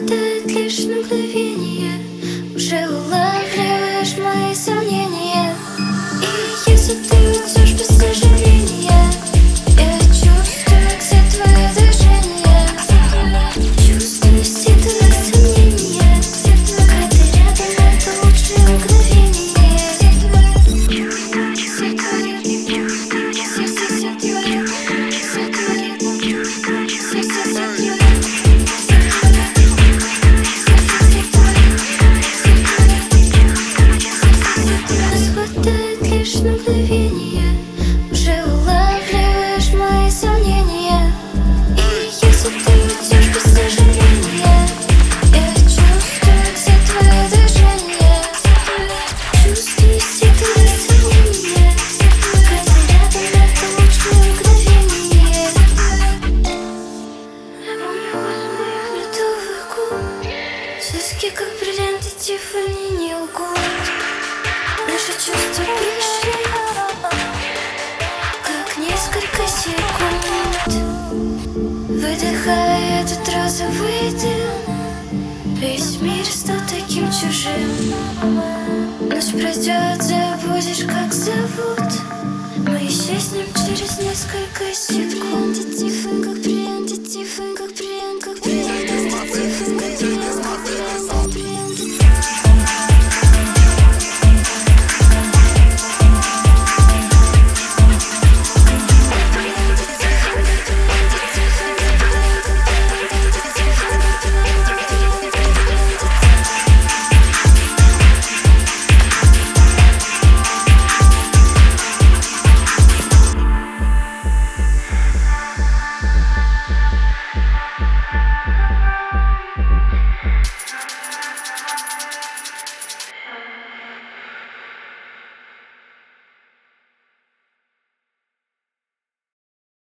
хватает лишь на мгновение. Уже улавливаешь мои сомнения. И если ты уйдешь без сожаления, я чувствую, где твое движение. Чувствую считанных сомнения. Когда ты рядом, это лучшее мгновение. Чувствую, хватает лишь на мгновение. Уже улавливаешь мои сомнения. И если ты уйдешь без сожаления, я чувствую, где твое движение. Чувствую считанные сомнения. Когда рядом, это лучшее мгновение. Ледовый губ, сиськи как бриллианты, Тиффани не лгут. Наши чувства пришли, как несколько секунд. Выдыхая этот розовый дым, весь мир стал таким чужим. Ночь пройдет, забудешь, как зовут. Мы исчезнем через несколько секунд. Тиффани, как бриллианты, Тиффани, как бриллианты, как бриллианты, Тиффани, как бриллианты.